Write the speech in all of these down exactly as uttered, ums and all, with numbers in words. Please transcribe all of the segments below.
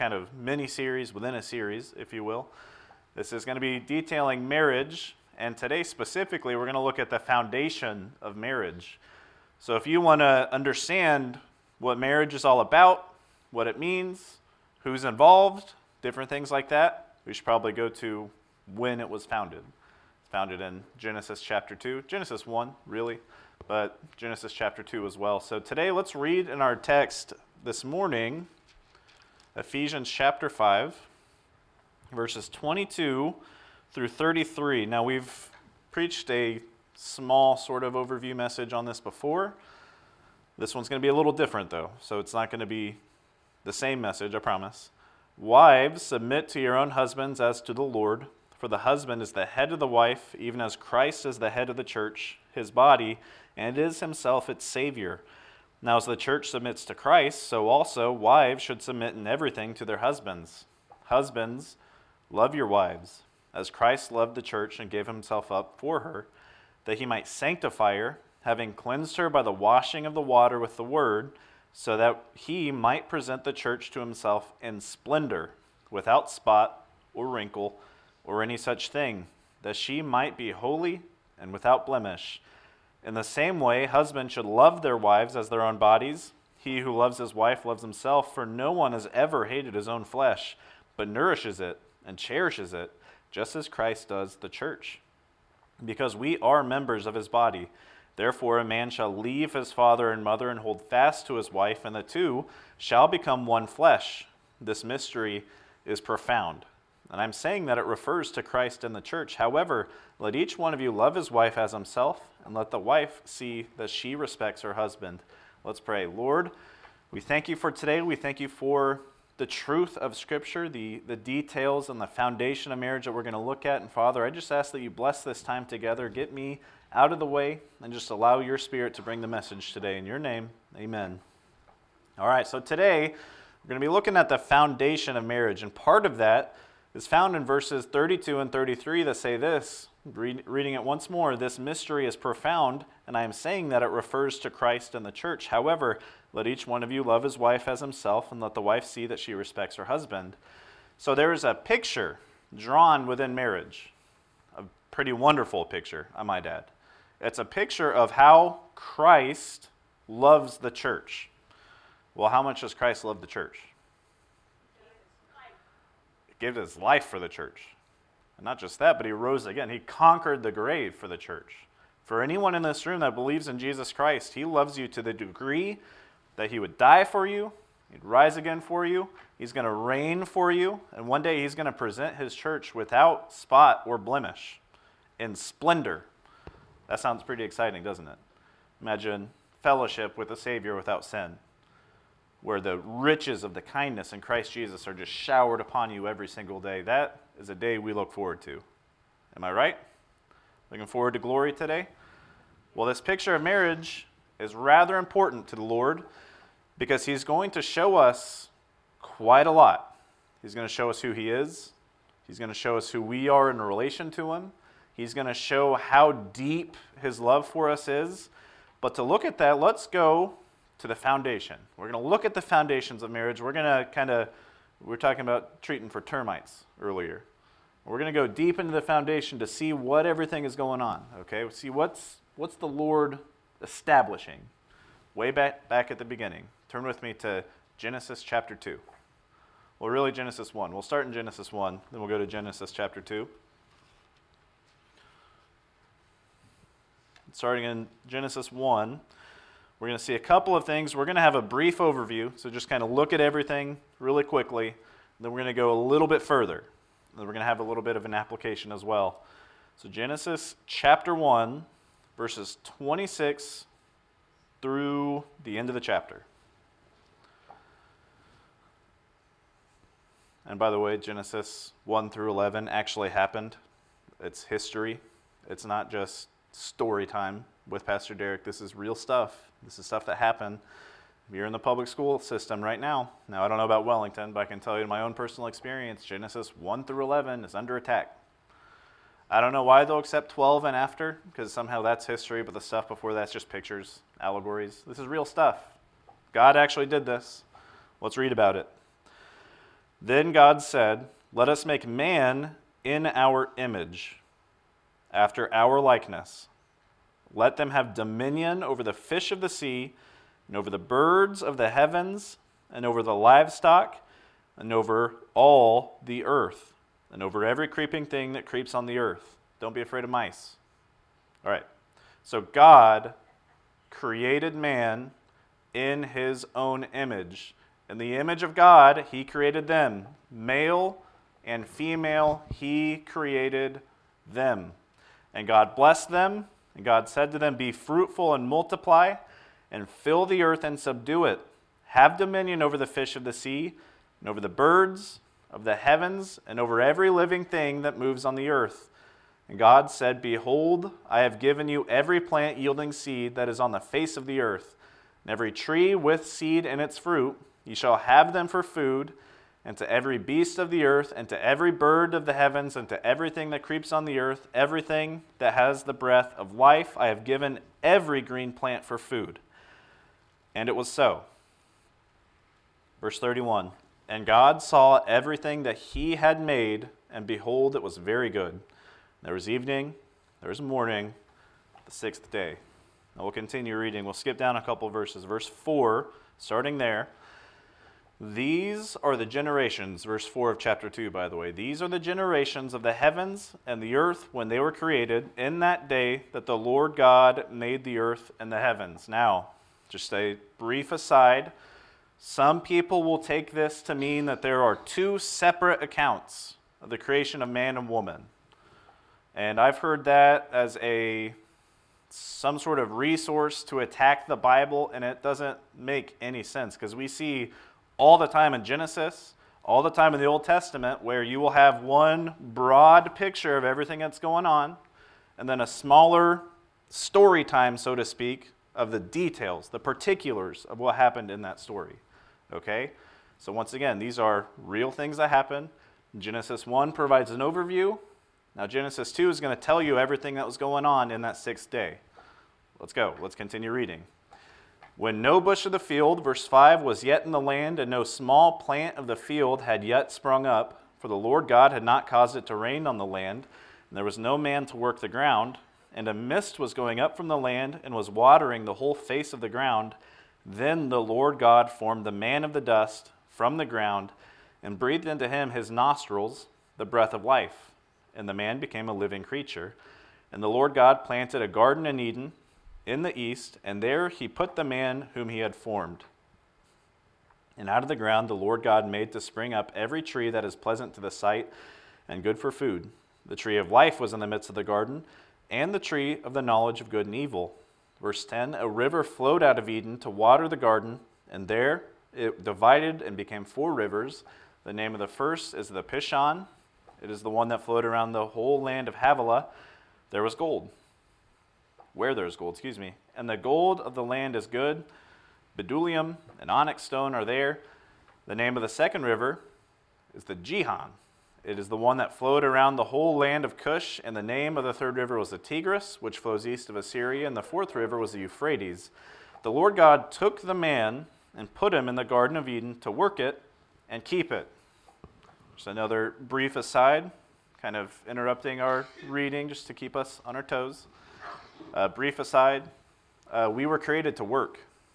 kind of mini-series within a series, if you will. This is going to be detailing marriage, and today specifically we're going to look at the foundation of marriage. So if you want to understand what marriage is all about, what it means, who's involved, different things like that, we should probably go to when it was founded. It's founded in Genesis chapter two, Genesis one, really, but Genesis chapter two as well. So today let's read in our text this morning, Ephesians chapter five, verses twenty-two through thirty-three. Now we've preached a small sort of overview message on this before. This one's going to be a little different though, so it's not going to be the same message, I promise. Wives, submit to your own husbands as to the Lord, for the husband is the head of the wife, even as Christ is the head of the church, his body, and is himself its Savior. Now as the church submits to Christ, so also wives should submit in everything to their husbands. Husbands, love your wives, as Christ loved the church and gave himself up for her, that he might sanctify her, having cleansed her by the washing of the water with the word, so that he might present the church to himself in splendor, without spot or wrinkle or any such thing, that she might be holy and without blemish. In the same way, husbands should love their wives as their own bodies. He who loves his wife loves himself, for no one has ever hated his own flesh, but nourishes it and cherishes it, just as Christ does the church, because we are members of his body. Therefore, a man shall leave his father and mother and hold fast to his wife, and the two shall become one flesh. This mystery is profound. And I'm saying that it refers to Christ and the church. However, let each one of you love his wife as himself, and let the wife see that she respects her husband. Let's pray. Lord, we thank you for today. We thank you for the truth of Scripture, the, the details and the foundation of marriage that we're going to look at. And Father, I just ask that you bless this time together. Get me out of the way and just allow your Spirit to bring the message today. In your name, amen. All right, so today we're going to be looking at the foundation of marriage. And part of that is found in verses thirty-two and thirty-three that say this. Read, reading it once more, this mystery is profound, and I am saying that it refers to Christ and the church. However, let each one of you love his wife as himself, and let the wife see that she respects her husband. So there is a picture drawn within marriage, a pretty wonderful picture, I might add. It's a picture of how Christ loves the church. Well, how much does Christ love the church? He gave his life for the church. And not just that, but he rose again. He conquered the grave for the church. For anyone in this room that believes in Jesus Christ, he loves you to the degree that he would die for you, he'd rise again for you, he's going to reign for you, and one day he's going to present his church without spot or blemish, in splendor. That sounds pretty exciting, doesn't it? Imagine fellowship with the Savior without sin, where the riches of the kindness in Christ Jesus are just showered upon you every single day. That is a day we look forward to. Am I right? Looking forward to glory today? Well, this picture of marriage is rather important to the Lord because he's going to show us quite a lot. He's going to show us who he is. He's going to show us who we are in relation to him. He's going to show how deep his love for us is. But to look at that, let's go to the foundation. We're going to look at the foundations of marriage. We're going to kind of, we were talking about treating for termites earlier. We're going to go deep into the foundation to see what everything is going on. Okay, see what's what's the Lord establishing way back back at the beginning. Turn with me to Genesis chapter two. Well, really Genesis one. We'll start in Genesis one, then we'll go to Genesis chapter two. Starting in Genesis one, we're going to see a couple of things. We're going to have a brief overview, so just kind of look at everything really quickly. Then we're going to go a little bit further. Then we're going to have a little bit of an application as well. So Genesis chapter one, verses twenty-six through the end of the chapter. And by the way, Genesis one through eleven actually happened. It's history. It's not just story time with Pastor Derek. This is real stuff. This is stuff that happened. You're in the public school system right now. Now, I don't know about Wellington, but I can tell you in my own personal experience, Genesis one through eleven is under attack. I don't know why they'll accept twelve and after, because somehow that's history, but the stuff before that's just pictures, allegories. This is real stuff. God actually did this. Let's read about it. Then God said, "Let us make man in our image, after our likeness. Let them have dominion over the fish of the sea, and over the birds of the heavens, and over the livestock, and over all the earth, and over every creeping thing that creeps on the earth." Don't be afraid of mice. All right. So God created man in his own image. In the image of God, he created them. Male and female, he created them. And God blessed them, and God said to them, "Be fruitful and multiply, and fill the earth and subdue it. Have dominion over the fish of the sea, and over the birds of the heavens, and over every living thing that moves on the earth." And God said, "Behold, I have given you every plant yielding seed that is on the face of the earth, and every tree with seed in its fruit. You shall have them for food, and to every beast of the earth, and to every bird of the heavens, and to everything that creeps on the earth, everything that has the breath of life, I have given every green plant for food." And it was so. Verse thirty-one, "And God saw everything that he had made, and behold, it was very good. There was evening, there was morning, the sixth day." Now we'll continue reading. We'll skip down a couple verses. Verse four, starting there. "These are the generations," verse four of chapter two, by the way. "These are the generations of the heavens and the earth when they were created, in that day that the Lord God made the earth and the heavens." Now, just a brief aside. Some people will take this to mean that there are two separate accounts of the creation of man and woman. And I've heard that as a some sort of resource to attack the Bible, and it doesn't make any sense, because we see all the time in Genesis, all the time in the Old Testament, where you will have one broad picture of everything that's going on, and then a smaller story time, so to speak, of the details, the particulars of what happened in that story. Okay? So once again, these are real things that happen. Genesis one provides an overview. Now Genesis two is going to tell you everything that was going on in that sixth day. Let's go. Let's continue reading. "When no bush of the field," verse five, "was yet in the land, and no small plant of the field had yet sprung up, for the Lord God had not caused it to rain on the land, and there was no man to work the ground, and a mist was going up from the land, and was watering the whole face of the ground. Then the Lord God formed the man of the dust from the ground, and breathed into him his nostrils the breath of life. And the man became a living creature. And the Lord God planted a garden in Eden in the east, and there he put the man whom he had formed. And out of the ground the Lord God made to spring up every tree that is pleasant to the sight and good for food. The tree of life was in the midst of the garden, and the tree of the knowledge of good and evil." Verse ten, "A river flowed out of Eden to water the garden, and there it divided and became four rivers. The name of the first is the Pishon. It is the one that flowed around the whole land of Havilah. There was gold." Where there is gold, excuse me. "And the gold of the land is good. Bdellium and onyx stone are there. The name of the second river is the Gihon. It is the one that flowed around the whole land of Cush. And the name of the third river was the Tigris, which flows east of Assyria. And the fourth river was the Euphrates. The Lord God took the man and put him in the Garden of Eden to work it and keep it." Just another brief aside, kind of interrupting our reading just to keep us on our toes. Uh, brief aside, uh, we were created to work.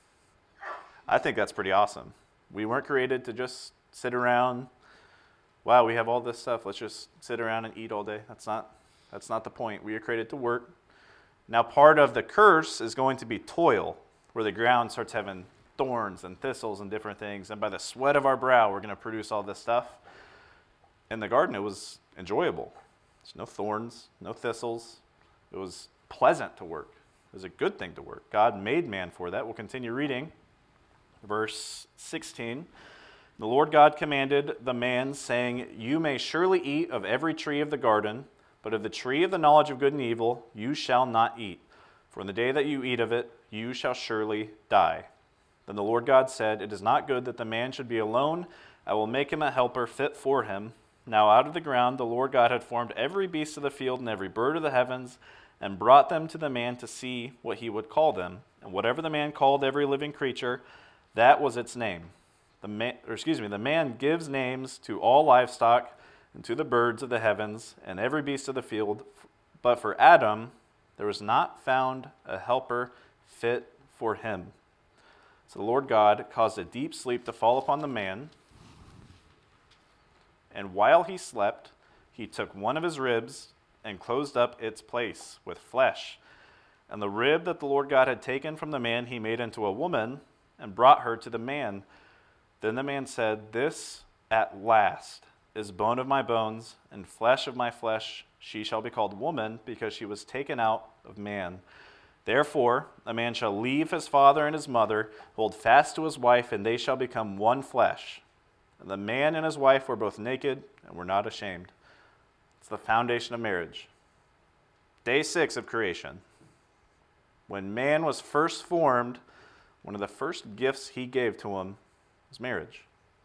I think that's pretty awesome. We weren't created to just sit around. Wow, we have all this stuff. Let's just sit around and eat all day. That's not, that's not the point. We are created to work. Now, part of the curse is going to be toil, where the ground starts having thorns and thistles and different things. And by the sweat of our brow, we're going to produce all this stuff. In the garden, it was enjoyable. There's no thorns, no thistles. It was pleasant to work. It was a good thing to work. God made man for that. We'll continue reading. Verse sixteen. "The Lord God commanded the man, saying, You may surely eat of every tree of the garden, but of the tree of the knowledge of good and evil you shall not eat. For in the day that you eat of it, you shall surely die. Then the Lord God said, It is not good that the man should be alone. I will make him a helper fit for him. Now out of the ground the Lord God had formed every beast of the field and every bird of the heavens, and brought them to the man to see what he would call them. And whatever the man called every living creature, that was its name. The the man, or excuse me, the man gives names to all livestock and to the birds of the heavens and every beast of the field. But for Adam, there was not found a helper fit for him. So the Lord God caused a deep sleep to fall upon the man, and while he slept, he took one of his ribs and closed up its place with flesh. And the rib that the Lord God had taken from the man he made into a woman and brought her to the man. Then the man said, "This at last is bone of my bones and flesh of my flesh. She shall be called woman, because she was taken out of man. Therefore, a man shall leave his father and his mother, hold fast to his wife, and they shall become one flesh. And the man and his wife were both naked and were not ashamed." It's the foundation of marriage. Day six of creation. When man was first formed, one of the first gifts he gave to him was marriage.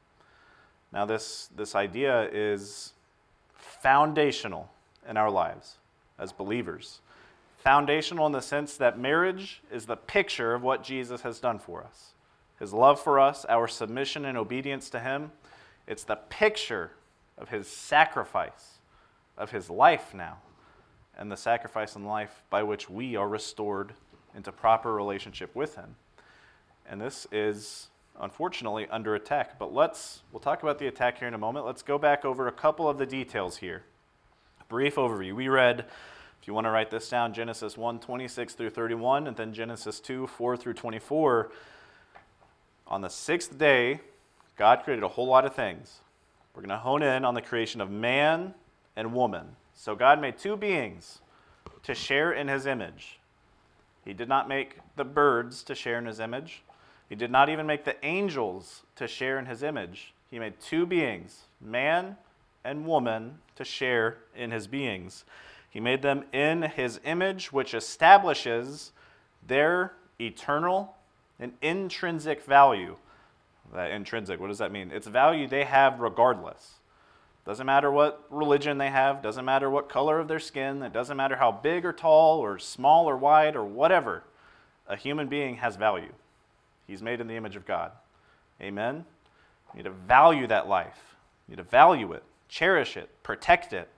Now this, this idea is foundational in our lives as believers. Foundational in the sense that marriage is the picture of what Jesus has done for us. His love for us, our submission and obedience to him. It's the picture of his sacrifice, of his life now, and the sacrifice and life by which we are restored into proper relationship with him. And this is unfortunately under attack. But let's, we'll talk about the attack here in a moment. Let's go back over a couple of the details here. A brief overview. We read, if you want to write this down, Genesis one, twenty-six through thirty-one, and then Genesis two, four through twenty-four. On the sixth day, God created a whole lot of things. We're going to hone in on the creation of man and woman. So God made two beings to share in his image. He did not make the birds to share in his image. He did not even make the angels to share in his image. He made two beings, man and woman, to share in his beings. He made them in his image, which establishes their eternal and intrinsic value. That intrinsic, what does that mean? It's value they have regardless. Doesn't matter what religion they have, doesn't matter what color of their skin, it doesn't matter how big or tall or small or wide or whatever. A human being has value. He's made in the image of God. Amen? You need to value that life. You need to value it, cherish it, protect it.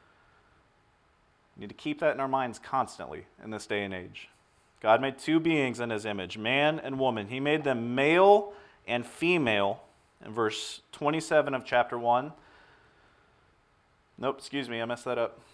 You need to keep that in our minds constantly in this day and age. God made two beings in his image, man and woman. He made them male and female in verse twenty-seven of chapter one. Nope, excuse me, I messed that up.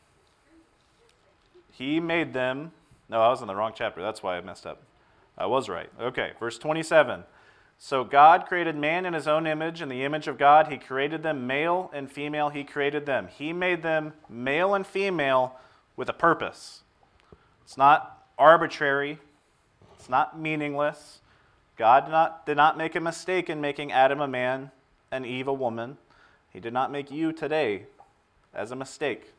He made them, no, I was in the wrong chapter, that's why I messed up. I was right. Okay, verse twenty-seven. So God created man in his own image. In the image of God, he created them, male and female, he created them. He made them male and female with a purpose. It's not arbitrary. It's not meaningless. God did not, did not make a mistake in making Adam a man and Eve a woman. He did not make you today as a mistake.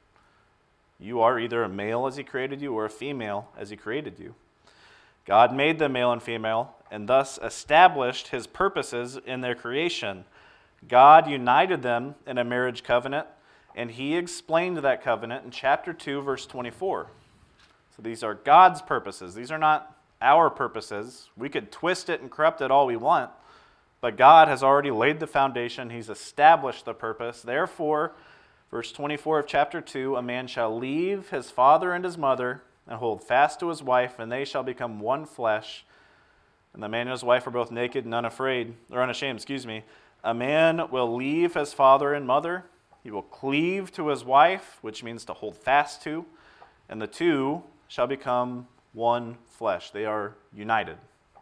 You are either a male as he created you or a female as he created you. God made them male and female and thus established his purposes in their creation. God united them in a marriage covenant, and he explained that covenant in chapter two, verse twenty-four. So these are God's purposes. These are not our purposes. We could twist it and corrupt it all we want, but God has already laid the foundation. He's established the purpose. Therefore, verse twenty-four of chapter two, a man shall leave his father and his mother and hold fast to his wife, and they shall become one flesh. And the man and his wife are both naked and unafraid, or unashamed, excuse me. A man will leave his father and mother. He will cleave to his wife, which means to hold fast to, and the two shall become one flesh. They are united.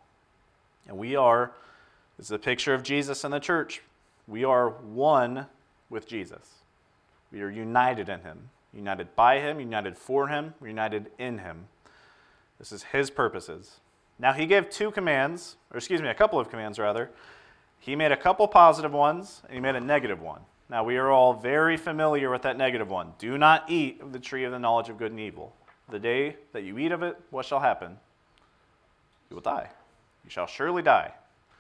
And we are, this is a picture of Jesus and the church. We are one with Jesus. We are united in him. United by him, united for him, united in him. This is his purposes. Now he gave two commands, or excuse me, a couple of commands rather. He made a couple positive ones, and he made a negative one. Now we are all very familiar with that negative one. Do not eat of the tree of the knowledge of good and evil. The day that you eat of it, what shall happen? You will die. You shall surely die.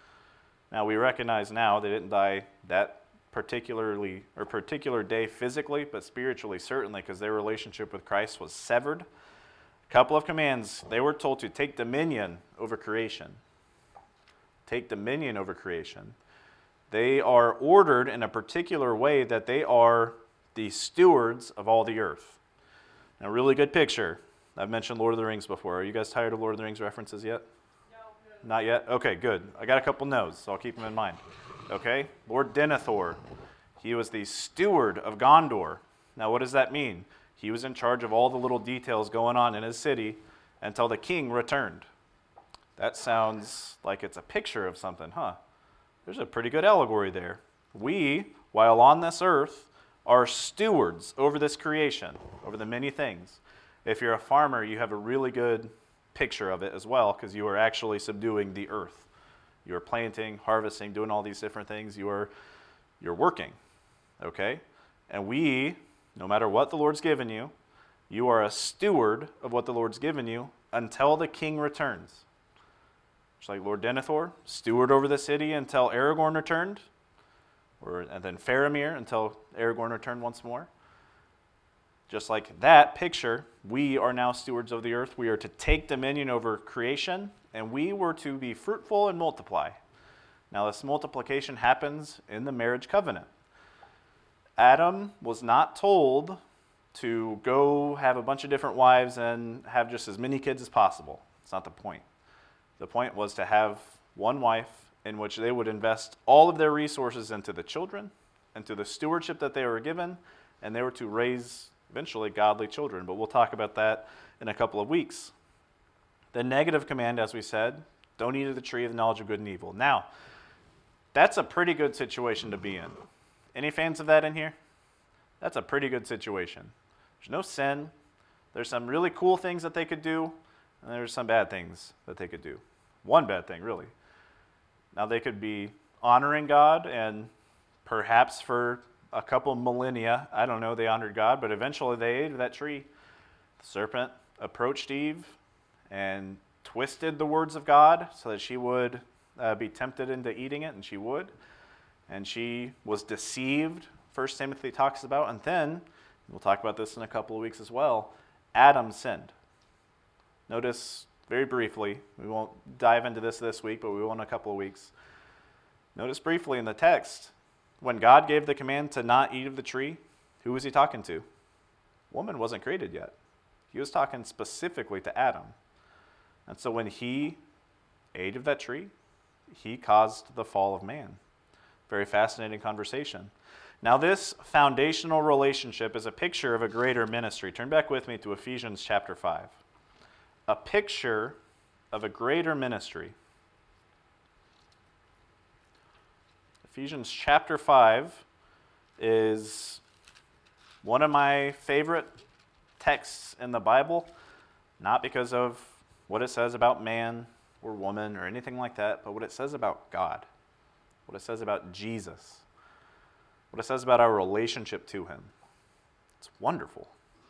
Now we recognize now they didn't die that particularly or particular day physically, but spiritually certainly, because their relationship with Christ was severed. A couple of commands. They were told to take dominion over creation. Take dominion over creation. They are ordered in a particular way that they are the stewards of all the earth. Now, really good picture. I've mentioned Lord of the Rings before. Are you guys tired of Lord of the Rings references yet? No. Not yet? Okay, good. I got a couple no's, so I'll keep them in mind. Okay, Lord Denethor. He was the steward of Gondor. Now, what does that mean? He was in charge of all the little details going on in his city until the king returned. That sounds like it's a picture of something, huh? There's a pretty good allegory there. We, while on this earth, are stewards over this creation, over the many things. If you're a farmer, you have a really good picture of it as well, because you are actually subduing the earth. You are planting, harvesting, doing all these different things. You are, you're working, okay? And we, no matter what the Lord's given you, you are a steward of what the Lord's given you until the king returns. Just like Lord Denethor, steward over the city until Aragorn returned, or and then Faramir until Aragorn returned once more. Just like that picture, we are now stewards of the earth. We are to take dominion over creation, and we were to be fruitful and multiply. Now, this multiplication happens in the marriage covenant. Adam was not told to go have a bunch of different wives and have just as many kids as possible. It's not the point. The point was to have one wife in which they would invest all of their resources into the children, into the stewardship that they were given, and they were to raise eventually godly children. But we'll talk about that in a couple of weeks. The negative command, as we said, don't eat of the tree of the knowledge of good and evil. Now, that's a pretty good situation to be in. Any fans of that in here? That's a pretty good situation. There's no sin. There's some really cool things that they could do, and there's some bad things that they could do. One bad thing, really. Now, they could be honoring God, and perhaps for a couple millennia, I don't know, they honored God, but eventually they ate of that tree. The serpent approached Eve and twisted the words of God so that she would uh, be tempted into eating it, and she would. And she was deceived, First Timothy talks about, and then, we'll talk about this in a couple of weeks as well, Adam sinned. Notice very briefly, we won't dive into this this week, but we will in a couple of weeks. Notice briefly in the text, when God gave the command to not eat of the tree, who was he talking to? Woman wasn't created yet. He was talking specifically to Adam. And so when he ate of that tree, he caused the fall of man. Very fascinating conversation. Now, this foundational relationship is a picture of a greater ministry. Turn back with me to Ephesians chapter five. A picture of a greater ministry. Ephesians chapter five is one of my favorite texts in the Bible, not because of what it says about man or woman or anything like that, but what it says about God, what it says about Jesus, what it says about our relationship to him. It's wonderful.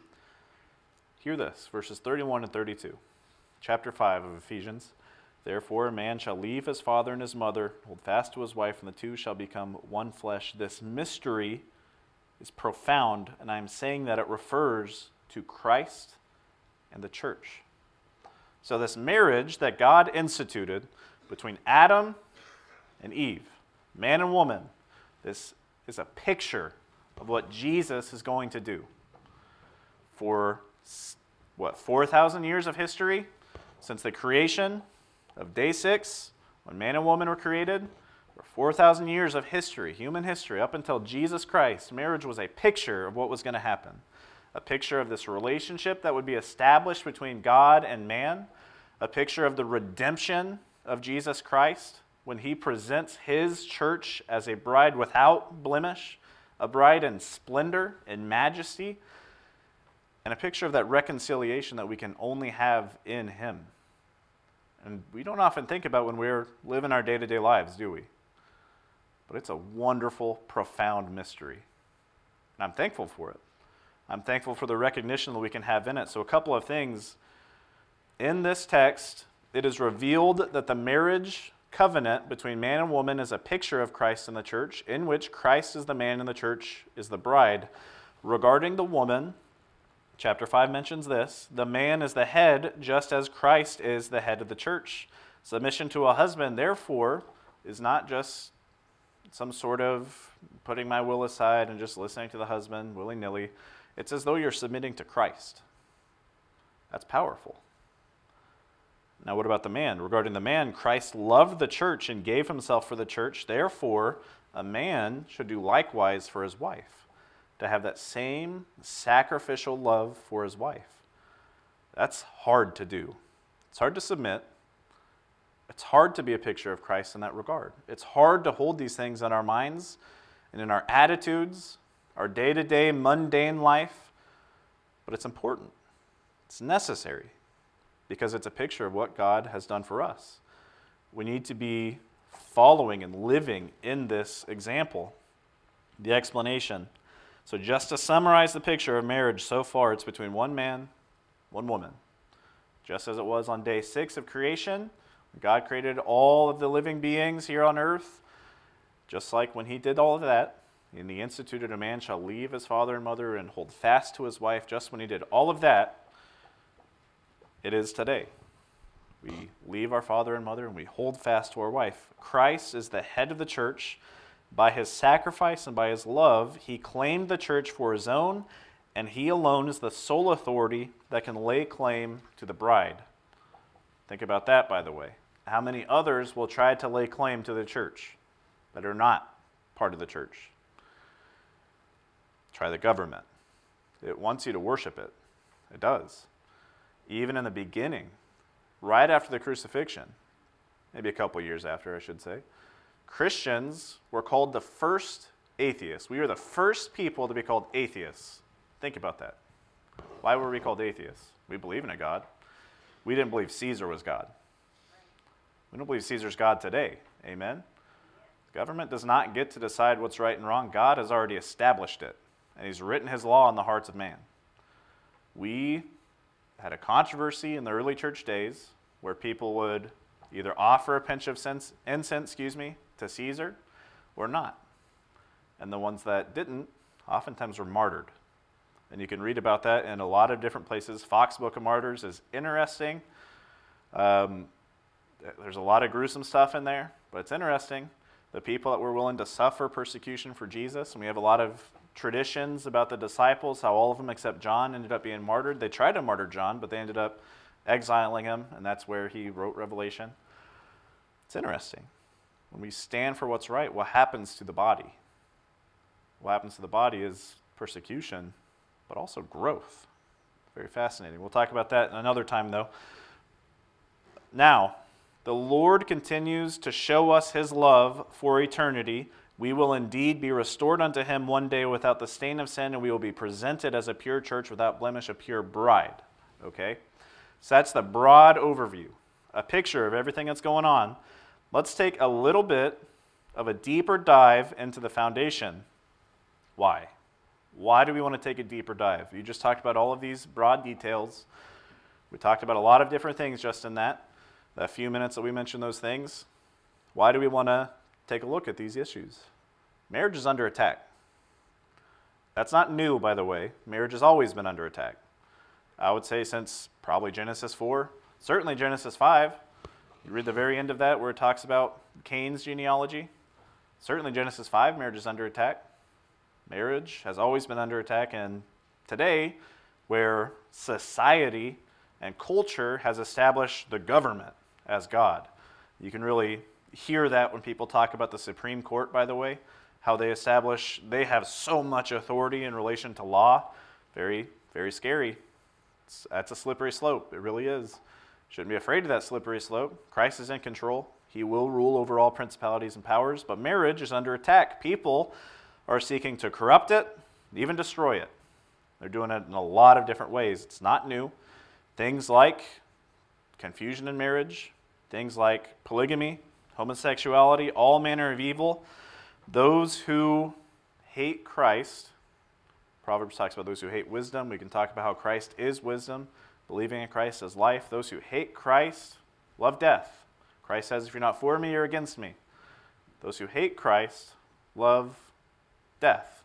Hear this, verses thirty-one and thirty-two, chapter five of Ephesians. Therefore, a man shall leave his father and his mother, hold fast to his wife, and the two shall become one flesh. This mystery is profound, and I am saying that it refers to Christ and the church. So this marriage that God instituted between Adam and Eve, man and woman, this is a picture of what Jesus is going to do. For, what, four thousand years of history, since the creation of day six, when man and woman were created, for four thousand years of history, human history, up until Jesus Christ, marriage was a picture of what was going to happen. A picture of this relationship that would be established between God and man. A picture of the redemption of Jesus Christ when he presents his church as a bride without blemish, a bride in splendor and majesty, and a picture of that reconciliation that we can only have in him. And we don't often think about when we're living our day-to-day lives, do we? But it's a wonderful, profound mystery. And I'm thankful for it. I'm thankful for the recognition that we can have in it. So a couple of things. In this text, it is revealed that the marriage covenant between man and woman is a picture of Christ and the church, in which Christ is the man and the church is the bride. Regarding the woman, chapter five mentions this, the man is the head just as Christ is the head of the church. Submission to a husband, therefore, is not just some sort of putting my will aside and just listening to the husband willy-nilly. It's as though you're submitting to Christ. That's powerful. Now, what about the man? Regarding the man, Christ loved the church and gave himself for the church. Therefore, a man should do likewise for his wife, to have that same sacrificial love for his wife. That's hard to do. It's hard to submit. It's hard to be a picture of Christ in that regard. It's hard to hold these things in our minds and in our attitudes, our day-to-day mundane life, but it's important. It's necessary because it's a picture of what God has done for us. We need to be following and living in this example. The explanation. So just to summarize the picture of marriage so far, it's between one man, one woman. Just as it was on day six of creation, God created all of the living beings here on earth. Just like when he did all of that, and he instituted a man shall leave his father and mother and hold fast to his wife, just when he did all of that, it is today. We leave our father and mother and we hold fast to our wife. Christ is the head of the church. By his sacrifice and by his love, he claimed the church for his own, and he alone is the sole authority that can lay claim to the bride. Think about that, by the way. How many others will try to lay claim to the church that are not part of the church? Try the government. It wants you to worship it. It does. Even in the beginning, right after the crucifixion, maybe a couple years after, I should say, Christians were called the first atheists. We were the first people to be called atheists. Think about that. Why were we called atheists? We believe in a God. We didn't believe Caesar was God. We don't believe Caesar's God today. Amen? The government does not get to decide what's right and wrong. God has already established it, and he's written his law in the hearts of man. We had a controversy in the early church days where people would either offer a pinch of incense, excuse me, to Caesar or not. And the ones that didn't oftentimes were martyred. And you can read about that in a lot of different places. Fox Book of Martyrs is interesting. Um, there's a lot of gruesome stuff in there, but it's interesting. The people that were willing to suffer persecution for Jesus, and we have a lot of traditions about the disciples, how all of them except John ended up being martyred. They tried to martyr John, but they ended up exiling him, and that's where he wrote Revelation. It's interesting. When we stand for what's right, what happens to the body? What happens to the body is persecution, but also growth. Very fascinating. We'll talk about that another time, though. Now, the Lord continues to show us his love for eternity. We will indeed be restored unto him one day without the stain of sin, and we will be presented as a pure church without blemish, a pure bride. Okay? So that's the broad overview, a picture of everything that's going on. Let's take a little bit of a deeper dive into the foundation. Why? Why do we want to take a deeper dive? You just talked about all of these broad details. We talked about a lot of different things just in that. The few minutes that we mentioned those things. Why do we want to take a look at these issues? Marriage is under attack. That's not new, by the way. Marriage has always been under attack. I would say since probably Genesis four, certainly Genesis five. You read the very end of that where it talks about Cain's genealogy. Certainly Genesis five, marriage is under attack. Marriage has always been under attack, and today, where society and culture has established the government as God. You can really hear that when people talk about the Supreme Court, by the way, how they establish, they have so much authority in relation to law. Very, very scary. It's, that's a slippery slope. It really is. Shouldn't be afraid of that slippery slope. Christ is in control. He will rule over all principalities and powers, but marriage is under attack. People are seeking to corrupt it, even destroy it. They're doing it in a lot of different ways. It's not new. Things like confusion in marriage, things like polygamy, homosexuality, all manner of evil. Those who hate Christ, Proverbs talks about those who hate wisdom. We can talk about how Christ is wisdom, believing in Christ as life. Those who hate Christ love death. Christ says, if you're not for me, you're against me. Those who hate Christ love death.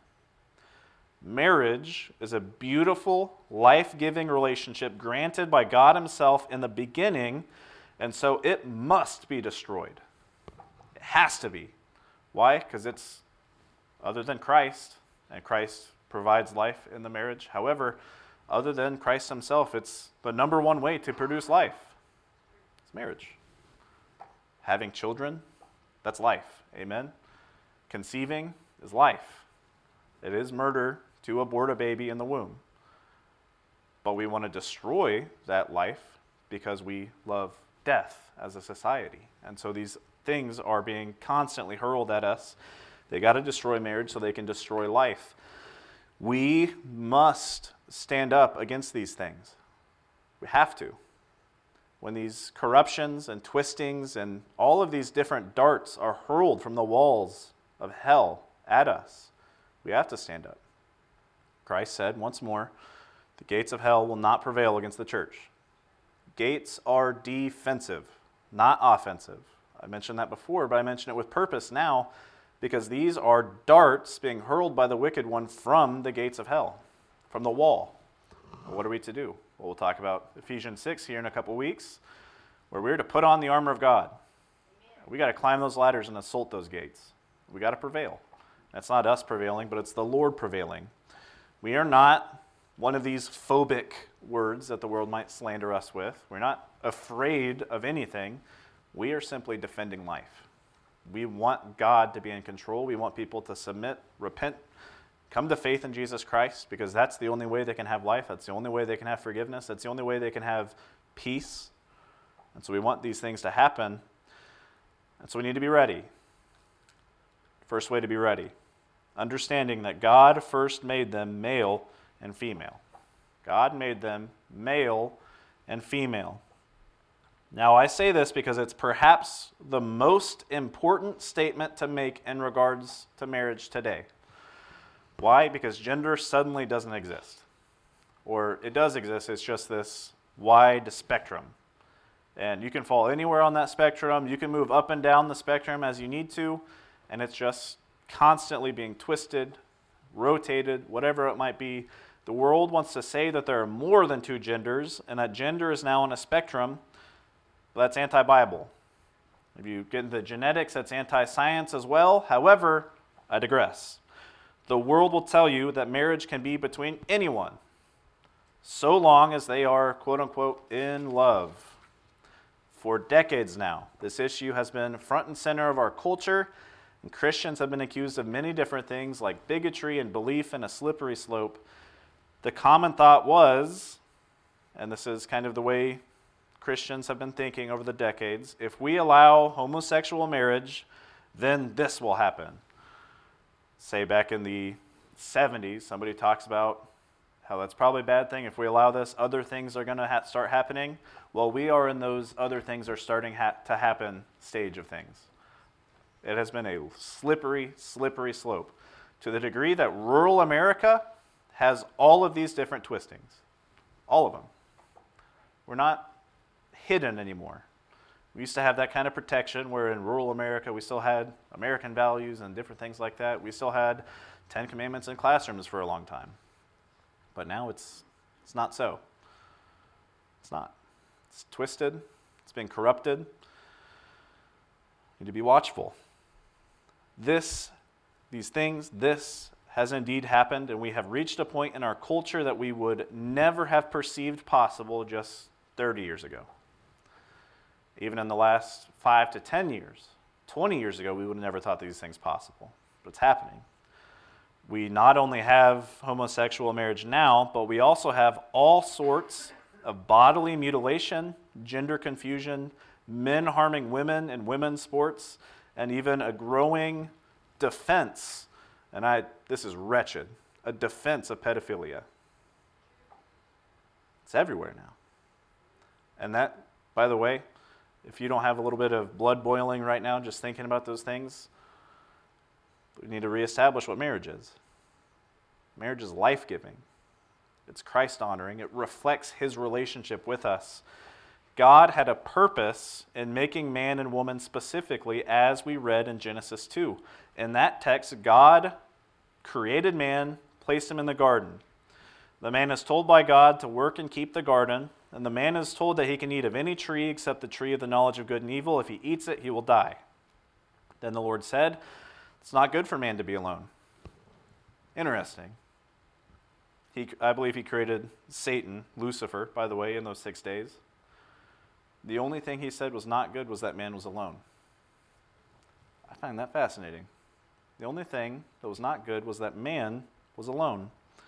Marriage is a beautiful, life-giving relationship granted by God himself in the beginning, and so it must be destroyed. It has to be. Why? Because it's other than Christ, and Christ provides life in the marriage. However, other than Christ himself, it's the number one way to produce life. It's marriage. Having children, that's life. Amen? Conceiving is life. It is murder to abort a baby in the womb. But we want to destroy that life because we love death as a society. And so these things are being constantly hurled at us. They got to destroy marriage so they can destroy life. We must stand up against these things. We have to. When these corruptions and twistings and all of these different darts are hurled from the walls of hell at us, we have to stand up. Christ said once more, the gates of hell will not prevail against the church. Gates are defensive, not offensive. I mentioned that before, but I mention it with purpose now because these are darts being hurled by the wicked one from the gates of hell, from the wall. What are we to do? Well, we'll talk about Ephesians six here in a couple weeks, where we're to put on the armor of God. We got to climb those ladders and assault those gates. We got to prevail. That's not us prevailing, but it's the Lord prevailing. We are not one of these phobic words that the world might slander us with. We're not afraid of anything. We are simply defending life. We want God to be in control. We want people to submit, repent, come to faith in Jesus Christ, because that's the only way they can have life. That's the only way they can have forgiveness. That's the only way they can have peace. And so we want these things to happen. And so we need to be ready. First way to be ready. Understanding that God first made them male and female. God made them male and female. Now, I say this because it's perhaps the most important statement to make in regards to marriage today. Why? Because gender suddenly doesn't exist. Or it does exist, it's just this wide spectrum. And you can fall anywhere on that spectrum. You can move up and down the spectrum as you need to, and it's just constantly being twisted, rotated, whatever it might be. The world wants to say that there are more than two genders, and that gender is now on a spectrum. But that's anti-Bible. If you get into genetics, that's anti-science as well. However, I digress. The world will tell you that marriage can be between anyone, so long as they are, quote-unquote, in love. For decades now, this issue has been front and center of our culture, and Christians have been accused of many different things like bigotry and belief in a slippery slope. The common thought was, and this is kind of the way Christians have been thinking over the decades, if we allow homosexual marriage, then this will happen. Say back in the seventies, somebody talks about how that's probably a bad thing. If we allow this, other things are going to ha- start happening. Well, we are in those other things are starting ha- to happen stage of things. It has been a slippery, slippery slope to the degree that rural America has all of these different twistings. All of them. We're not hidden anymore. We used to have that kind of protection where in rural America we still had American values and different things like that. We still had Ten Commandments in classrooms for a long time. But now it's it's not so. It's not. It's twisted. It's been corrupted. You need to be watchful. This, these things, this has indeed happened, and we have reached a point in our culture that we would never have perceived possible just thirty years ago. Even in the last five to ten years, twenty years ago, we would have never thought these things possible. But it's happening. We not only have homosexual marriage now, but we also have all sorts of bodily mutilation, gender confusion, men harming women in women's sports, and even a growing defense, and I this is wretched, a defense of pedophilia. It's everywhere now. And that, by the way, if you don't have a little bit of blood boiling right now just thinking about those things, we need to reestablish what marriage is. Marriage is life-giving. It's Christ-honoring. It reflects his relationship with us. God had a purpose in making man and woman specifically, as we read in Genesis two. In that text, God created man, placed him in the garden. The man is told by God to work and keep the garden, and the man is told that he can eat of any tree except the tree of the knowledge of good and evil. If he eats it, he will die. Then the Lord said, It's not good for man to be alone. Interesting. He, I believe he created Satan, Lucifer, by the way, in those six days. The only thing he said was not good was that man was alone. I find that fascinating. The only thing that was not good was that man was alone.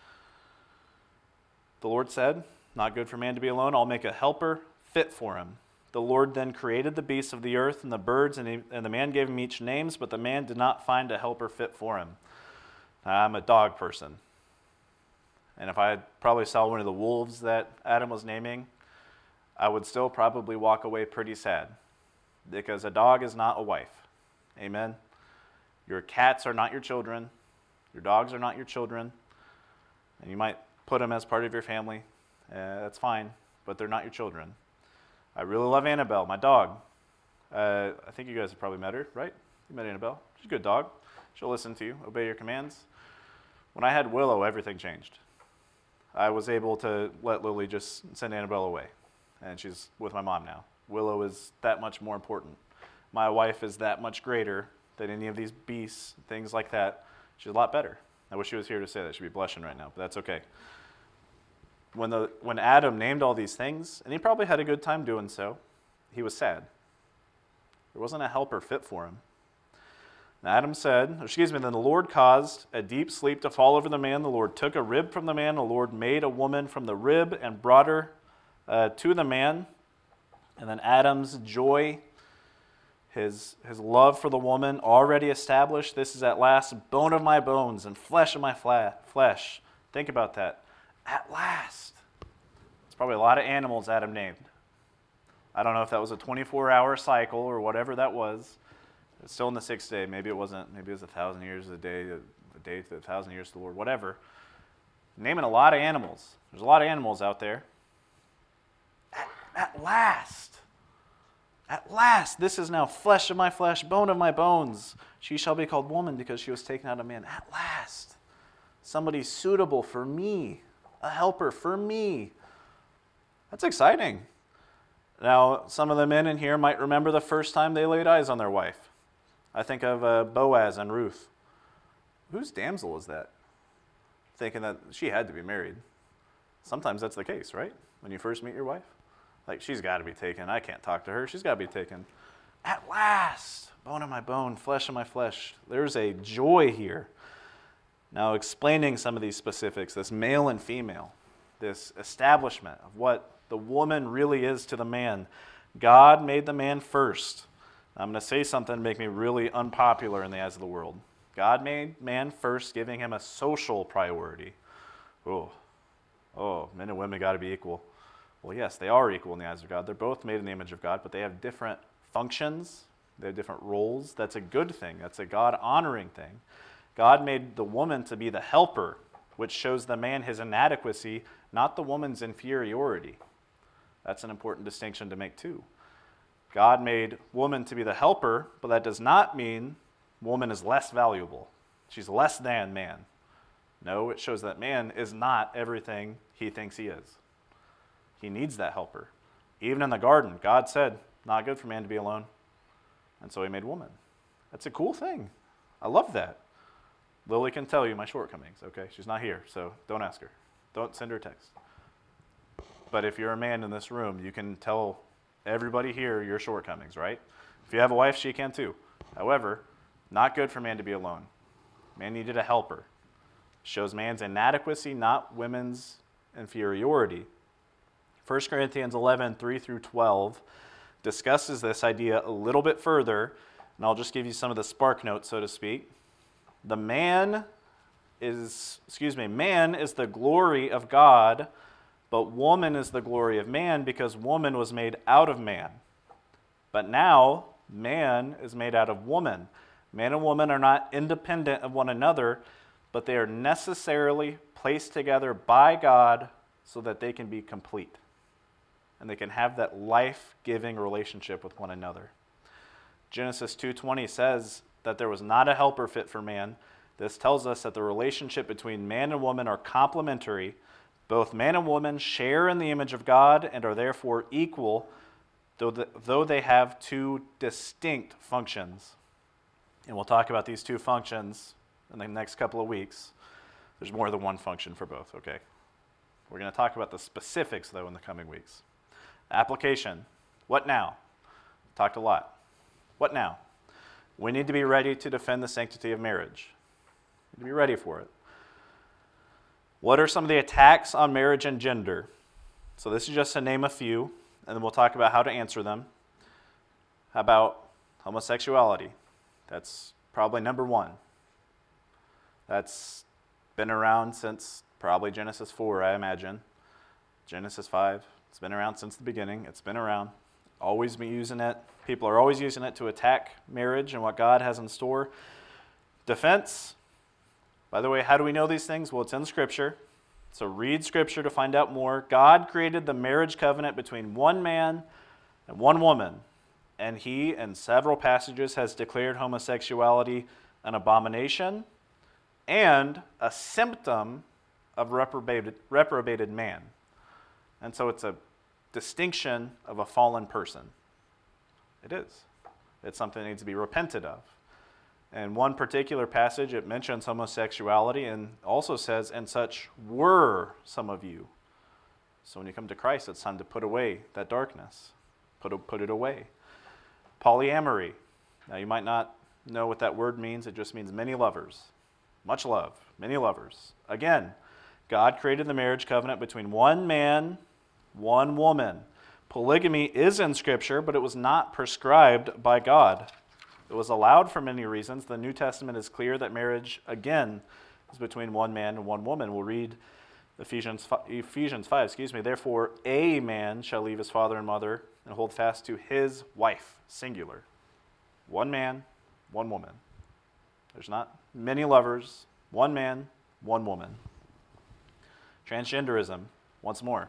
The Lord said, not good for man to be alone. I'll make a helper fit for him. The Lord then created the beasts of the earth and the birds, and, he, and the man gave him each names, but the man did not find a helper fit for him. Now, I'm a dog person. And if I probably saw one of the wolves that Adam was naming, I would still probably walk away pretty sad. Because a dog is not a wife. Amen? Your cats are not your children. Your dogs are not your children. And you might put them as part of your family. Uh, that's fine. But they're not your children. I really love Annabelle, my dog. Uh, I think you guys have probably met her, right? You met Annabelle. She's a good dog. She'll listen to you, obey your commands. When I had Willow, everything changed. I was able to let Lily just send Annabelle away. And she's with my mom now. Willow is that much more important. My wife is that much greater than any of these beasts, things like that. She's a lot better. I wish she was here to say that. She'd be blushing right now, but that's okay. When, the, when Adam named all these things, and he probably had a good time doing so, he was sad. There wasn't a helper fit for him. And Adam said, excuse me, then the Lord caused a deep sleep to fall over the man. The Lord took a rib from the man. The Lord made a woman from the rib and brought her uh, to the man. And then Adam's joy, his, his love for the woman, already established. This is at last bone of my bones and flesh of my fla- flesh. Think about that. At last. It's probably a lot of animals Adam named. I don't know if that was a twenty-four hour cycle or whatever that was. It's still in the sixth day. Maybe it wasn't. Maybe it was a thousand years a day, a day to a thousand years to the Lord, whatever. Naming a lot of animals. There's a lot of animals out there. At, at last. At last. This is now flesh of my flesh, bone of my bones. She shall be called woman because she was taken out of man. At last. Somebody suitable for me. A helper for me. That's exciting. Now, some of the men in here might remember the first time they laid eyes on their wife. I think of uh, Boaz and Ruth. Whose damsel was that? Thinking that she had to be married. Sometimes that's the case, right? When you first meet your wife. Like, she's got to be taken. I can't talk to her. She's got to be taken. At last, bone of my bone, flesh of my flesh. There's a joy here. Now, explaining some of these specifics, this male and female, this establishment of what the woman really is to the man. God made the man first. I'm going to say something to make me really unpopular in the eyes of the world. God made man first, giving him a social priority. Oh, oh, men and women got to be equal. Well, yes, they are equal in the eyes of God. They're both made in the image of God, but they have different functions. They have different roles. That's a good thing. That's a God-honoring thing. God made the woman to be the helper, which shows the man his inadequacy, not the woman's inferiority. That's an important distinction to make too. God made woman to be the helper, but that does not mean woman is less valuable. She's less than man. No, it shows that man is not everything he thinks he is. He needs that helper. Even in the garden, God said, not good for man to be alone. And so he made woman. That's a cool thing. I love that. Lily can tell you my shortcomings, okay? She's not here, so don't ask her. Don't send her a text. But if you're a man in this room, you can tell everybody here your shortcomings, right? If you have a wife, she can too. However, not good for man to be alone. Man needed a helper. Shows man's inadequacy, not women's inferiority. First Corinthians eleven, three through twelve discusses this idea a little bit further, and I'll just give you some of the spark notes, so to speak. The man is, excuse me, man is the glory of God, but woman is the glory of man because woman was made out of man. But now, man is made out of woman. Man and woman are not independent of one another, but they are necessarily placed together by God so that they can be complete. And they can have that life-giving relationship with one another. Genesis two twenty says that there was not a helper fit for man. This tells us that the relationship between man and woman are complementary. Both man and woman share in the image of God and are therefore equal, though, the, though they have two distinct functions. And we'll talk about these two functions in the next couple of weeks. There's more than one function for both, okay? We're going to talk about the specifics, though, in the coming weeks. Application. What now? Talked a lot. What now? We need to be ready to defend the sanctity of marriage. We need to be ready for it. What are some of the attacks on marriage and gender? So this is just to name a few, and then we'll talk about how to answer them. How about homosexuality? That's probably number one. That's been around since probably Genesis four, I imagine. Genesis five. It's been around since the beginning. It's been around. Always been using it. People are always using it to attack marriage and what God has in store. Defense. By the way, how do we know these things? Well, it's in Scripture. So read Scripture to find out more. God created the marriage covenant between one man and one woman. And he, in several passages, has declared homosexuality an abomination and a symptom of reprobated, reprobated man. And so it's a distinction of a fallen person. It is. It's something that needs to be repented of. In one particular passage, it mentions homosexuality and also says, and such were some of you. So when you come to Christ, it's time to put away that darkness. Put, put it away. Polyamory. Now you might not know what that word means. It just means many lovers. Much love. Many lovers. Again, God created the marriage covenant between one man, one woman. Polygamy is in Scripture, but it was not prescribed by God. It was allowed for many reasons. The New Testament is clear that marriage, again, is between one man and one woman. We'll read Ephesians five, Ephesians five, excuse me. Therefore, a man shall leave his father and mother and hold fast to his wife, singular. One man, one woman. There's not many lovers. One man, one woman. Transgenderism, once more.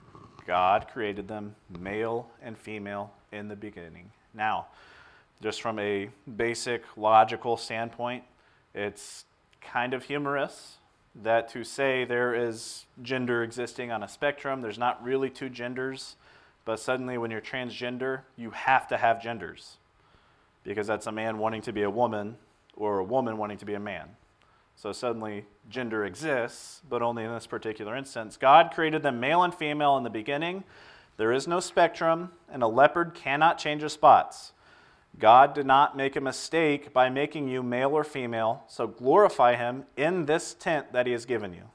God created them male and female in the beginning. Now, just from a basic logical standpoint, it's kind of humorous that to say there is gender existing on a spectrum, there's not really two genders, but suddenly when you're transgender, you have to have genders because that's a man wanting to be a woman or a woman wanting to be a man. So suddenly gender exists, but only in this particular instance. God created them male and female in the beginning. There is no spectrum, and a leopard cannot change his spots. God did not make a mistake by making you male or female, so glorify him in this tent that he has given you.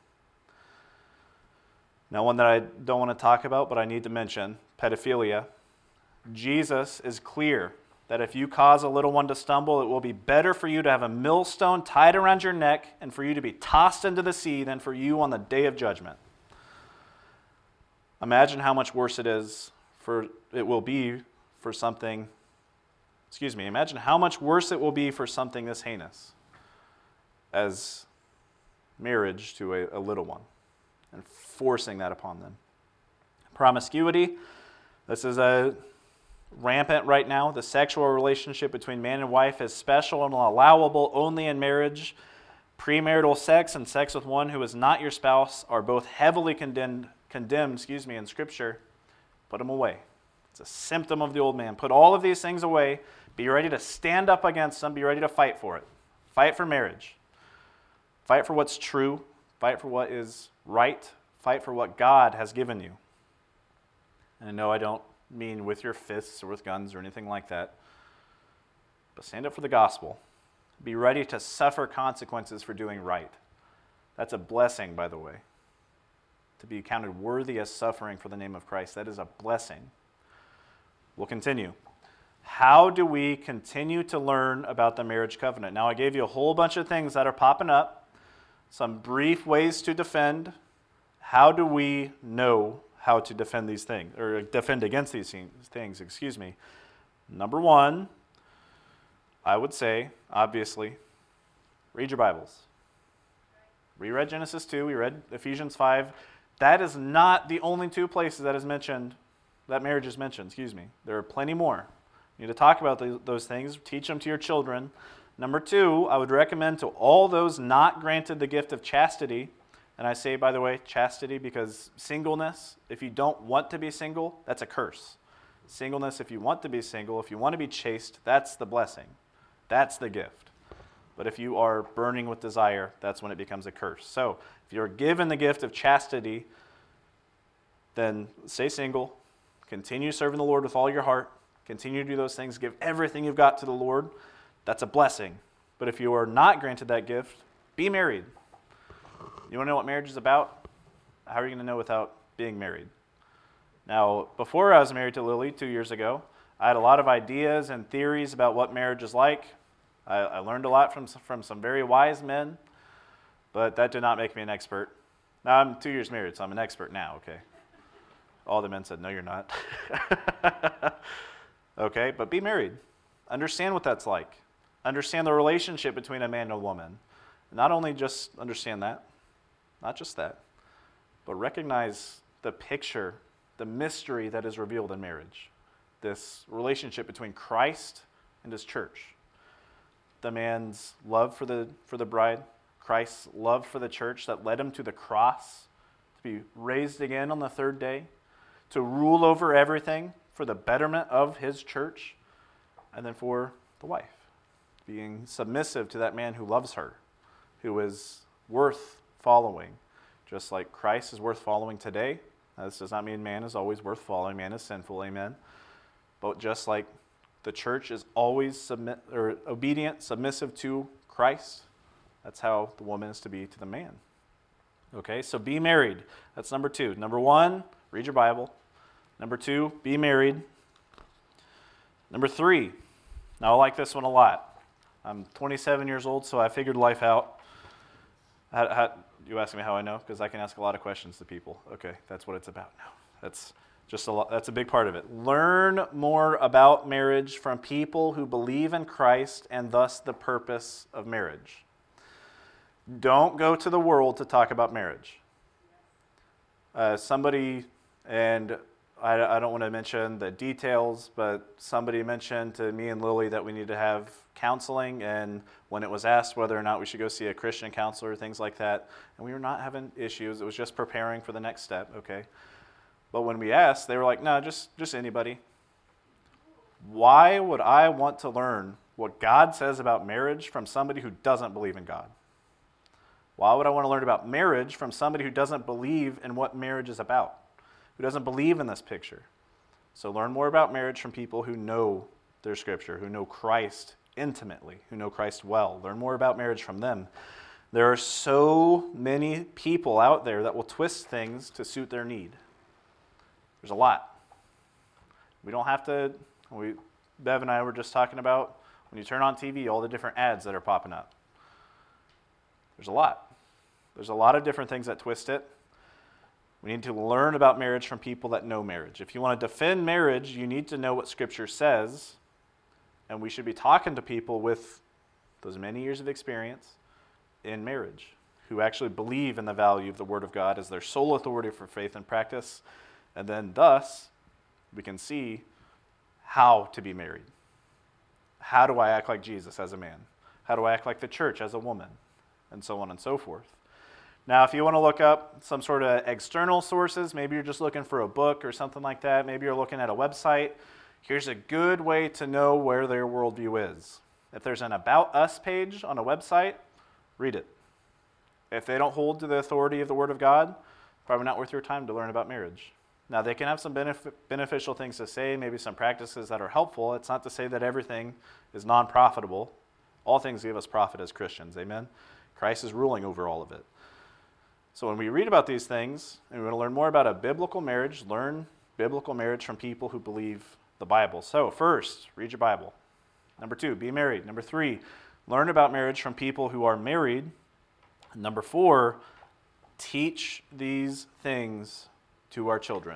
Now, one that I don't want to talk about, but I need to mention, pedophilia. Jesus is clear that if you cause a little one to stumble, it will be better for you to have a millstone tied around your neck and for you to be tossed into the sea than for you on the day of judgment. Imagine how much worse it is for it will be for something, excuse me, imagine how much worse it will be for something this heinous as marriage to a, a little one and forcing that upon them. Promiscuity, this is a rampant right now. The sexual relationship between man and wife is special and allowable only in marriage. Premarital sex and sex with one who is not your spouse are both heavily condemned, condemned excuse me, in Scripture. Put them away. It's a symptom of the old man. Put all of these things away. Be ready to stand up against them. Be ready to fight for it. Fight for marriage. Fight for what's true. Fight for what is right. Fight for what God has given you. And no, I don't mean with your fists or with guns or anything like that. But stand up for the gospel. Be ready to suffer consequences for doing right. That's a blessing, by the way. To be counted worthy as suffering for the name of Christ. That is a blessing. We'll continue. How do we continue to learn about the marriage covenant? Now, I gave you a whole bunch of things that are popping up. Some brief ways to defend. How do we know how to defend these things, or defend against these things, excuse me. Number one, I would say, obviously, read your Bibles. We read Genesis two, we read Ephesians five. That is not the only two places that is mentioned, that marriage is mentioned, excuse me. There are plenty more. You need to talk about the, those things, teach them to your children. Number two, I would recommend to all those not granted the gift of chastity. And I say, by the way, chastity because singleness, if you don't want to be single, that's a curse. Singleness, if you want to be single, if you want to be chaste, that's the blessing. that's the gift. But if you are burning with desire, that's when it becomes a curse. So if you're given the gift of chastity, then stay single, continue serving the Lord with all your heart, continue to do those things, give everything you've got to the Lord. That's a blessing. But if you are not granted that gift, be married. You want to know what marriage is about? How are you going to know without being married? Now, before I was married to Lily two years ago, I had a lot of ideas and theories about what marriage is like. I, I learned a lot from, from some very wise men, but that did not make me an expert. Now, I'm two years married, so I'm an expert now, okay? All the men said, no, you're not. Okay, but be married. Understand what that's like. Understand the relationship between a man and a woman. Not only just understand that, not just that, but recognize the picture, the mystery that is revealed in marriage. This relationship between Christ and his church. The man's love for the, for the bride, Christ's love for the church that led him to the cross, to be raised again on the third day, to rule over everything for the betterment of his church, and then for the wife, being submissive to that man who loves her, who is worth following, just like Christ is worth following today. Now, this does not mean man is always worth following. Man is sinful, amen. But just like the church is always submit or obedient, submissive to Christ, that's how the woman is to be to the man. Okay, so be married. That's number two. Number one, read your Bible. Number two, be married. Number three, now I like this one a lot. I'm twenty-seven years old, so I figured life out. How, how, you ask me how I know? Because I can ask a lot of questions to people. Okay, that's what it's about now. That's just a lot, that's a big part of it. Learn more about marriage from people who believe in Christ and thus the purpose of marriage. Don't go to the world to talk about marriage. Uh, somebody, and I, I don't want to mention the details, but somebody mentioned to me and Lily that we need to have counseling, and when it was asked whether or not we should go see a Christian counselor, things like that, and we were not having issues. It was just preparing for the next step, okay? But when we asked, they were like, no, just, just anybody. Why would I want to learn what God says about marriage from somebody who doesn't believe in God? Why would I want to learn about marriage from somebody who doesn't believe in what marriage is about, who doesn't believe in this picture? So learn more about marriage from people who know their scripture, who know Christ intimately, who know Christ well. Learn more about marriage from them. There are so many people out there that will twist things to suit their need. There's a lot. We don't have to, we, Bev and I were just talking about, when you turn on T V, all the different ads that are popping up. There's a lot. There's a lot of different things that twist it. We need to learn about marriage from people that know marriage. If you want to defend marriage, you need to know what Scripture says, and we should be talking to people with those many years of experience in marriage who actually believe in the value of the Word of God as their sole authority for faith and practice, and then thus we can see how to be married. How do I act like Jesus as a man? How do I act like the church as a woman? And so on and so forth. Now, if you want to look up some sort of external sources, maybe you're just looking for a book or something like that, maybe you're looking at a website, here's a good way to know where their worldview is. If there's an About Us page on a website, read it. If they don't hold to the authority of the Word of God, probably not worth your time to learn about marriage. Now, they can have some benef- beneficial things to say, maybe some practices that are helpful. It's not to say that everything is non-profitable. All things give us profit as Christians, amen? Christ is ruling over all of it. So when we read about these things, and we want to learn more about a biblical marriage, learn biblical marriage from people who believe the Bible. So first, read your Bible. Number two, be married. Number three, learn about marriage from people who are married. Number four, teach these things to our children.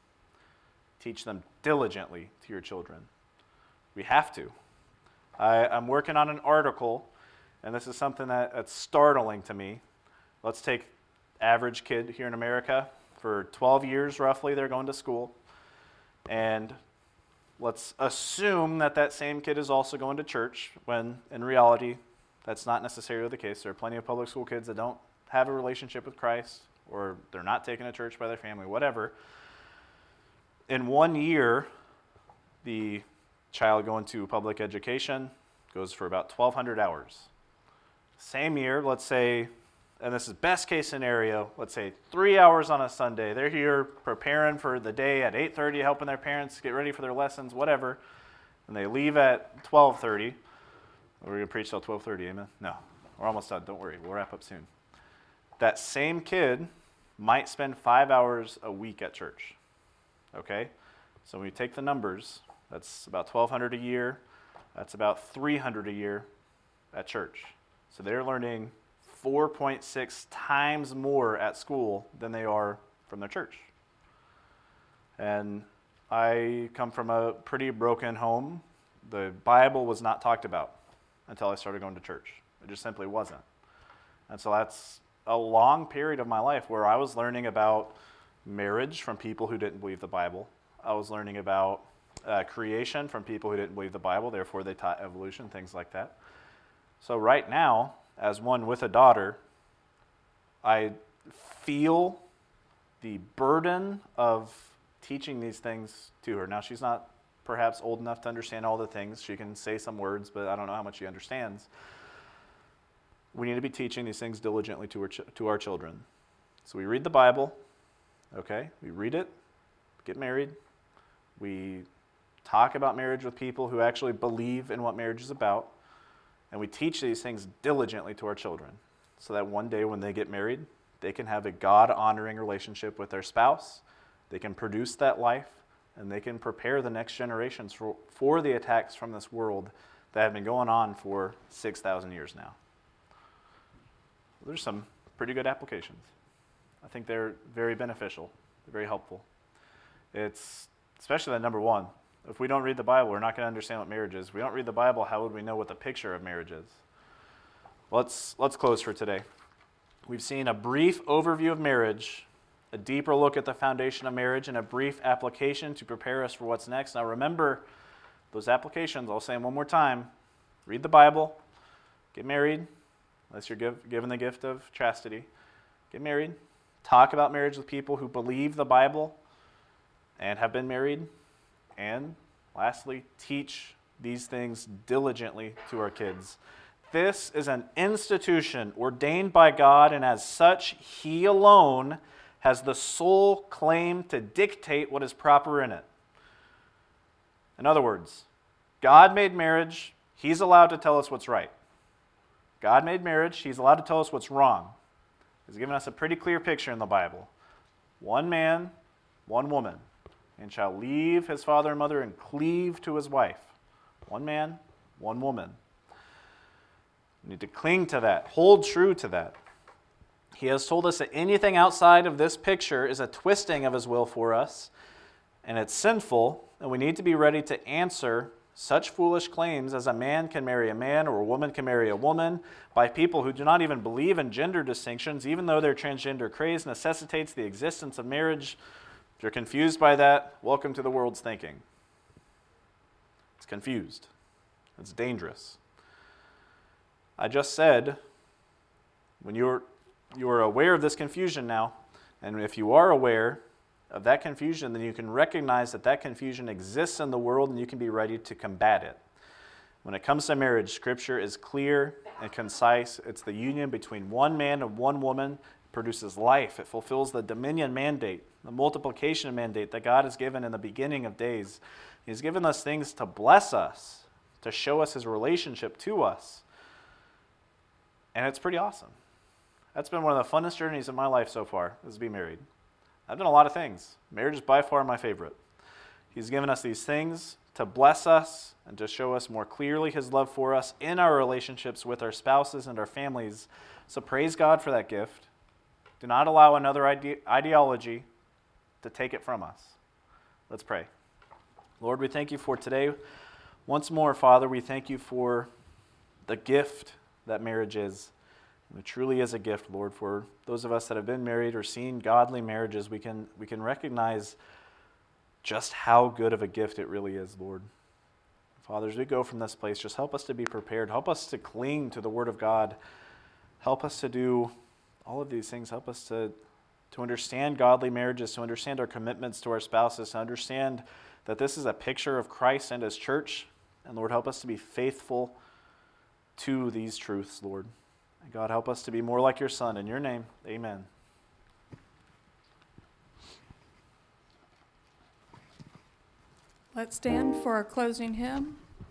Teach them diligently to your children. We have to. I, I'm working on an article, and this is something that, that's startling to me. Let's take average kid here in America. For twelve years, roughly, they're going to school. And let's assume that that same kid is also going to church, when in reality, that's not necessarily the case. There are plenty of public school kids that don't have a relationship with Christ, or they're not taken to church by their family, whatever. In one year, the child going to public education, Goes for about twelve hundred hours. Same year, let's say, and this is best case scenario, let's say three hours on a Sunday. They're here preparing for the day at eight thirty, helping their parents get ready for their lessons, whatever. And they leave at twelve thirty. We're going to preach till twelve thirty, amen? No, we're almost done. Don't worry, we'll wrap up soon. That same kid might spend five hours a week at church, okay? So when we take the numbers, that's about twelve hundred a year. That's about three hundred a year at church. So they're learning four point six times more at school than they are from their church. And I come from a pretty broken home. The Bible was not talked about until I started going to church. It just simply wasn't. And so that's a long period of my life where I was learning about marriage from people who didn't believe the Bible. I was learning about uh, creation from people who didn't believe the Bible, therefore they taught evolution, things like that. So right now, as one with a daughter, I feel the burden of teaching these things to her. Now, she's not perhaps old enough to understand all the things. She can say some words, but I don't know how much she understands. We need to be teaching these things diligently to our, ch- to our children. So we read the Bible, okay? We read it, get married. We talk about marriage with people who actually believe in what marriage is about. And we teach these things diligently to our children so that one day when they get married, they can have a God-honoring relationship with their spouse. They can produce that life, and they can prepare the next generations for, for the attacks from this world that have been going on for six thousand years now. There's some pretty good applications. I think they're very beneficial, they're very helpful. It's especially that number one. If we don't read the Bible, we're not going to understand what marriage is. If we don't read the Bible, how would we know what the picture of marriage is? Let's, let's close for today. We've seen a brief overview of marriage, a deeper look at the foundation of marriage, and a brief application to prepare us for what's next. Now remember, those applications, I'll say them one more time. Read the Bible, get married, unless you're give, given the gift of chastity. Get married, talk about marriage with people who believe the Bible and have been married. And lastly, teach these things diligently to our kids. This is an institution ordained by God, and as such, He alone has the sole claim to dictate what is proper in it. In other words, God made marriage, He's allowed to tell us what's right. God made marriage, He's allowed to tell us what's wrong. He's given us a pretty clear picture in the Bible. One man, one woman. And shall leave his father and mother and cleave to his wife. One man, one woman. We need to cling to that, hold true to that. He has told us that anything outside of this picture is a twisting of His will for us, and it's sinful, and we need to be ready to answer such foolish claims as a man can marry a man or a woman can marry a woman by people who do not even believe in gender distinctions, even though their transgender craze necessitates the existence of marriage. If you're confused by that, welcome to the world's thinking. It's confused. It's dangerous. I just said, when you're, you're aware of this confusion now, and if you are aware of that confusion, then you can recognize that that confusion exists in the world and you can be ready to combat it. When it comes to marriage, Scripture is clear and concise. It's the union between one man and one woman. It produces life. It fulfills the dominion mandate, the multiplication mandate that God has given in the beginning of days. He's given us things to bless us, to show us His relationship to us. And it's pretty awesome. That's been one of the funnest journeys of my life so far, is to be married. I've done a lot of things. Marriage is by far my favorite. He's given us these things to bless us and to show us more clearly His love for us in our relationships with our spouses and our families. So praise God for that gift. Do not allow another ide- ideology to take it from us. Let's pray. Lord, we thank You for today. Once more, Father, we thank You for the gift that marriage is. It truly is a gift, Lord. For those of us that have been married or seen godly marriages, we can we can recognize just how good of a gift it really is, Lord. Father, as we go from this place, just help us to be prepared. Help us to cling to the Word of God. Help us to do all of these things. Help us to, to understand godly marriages, to understand our commitments to our spouses, to understand that this is a picture of Christ and His church. And Lord, help us to be faithful to these truths, Lord. And God, help us to be more like your Son. In your name, amen. Let's stand for our closing hymn.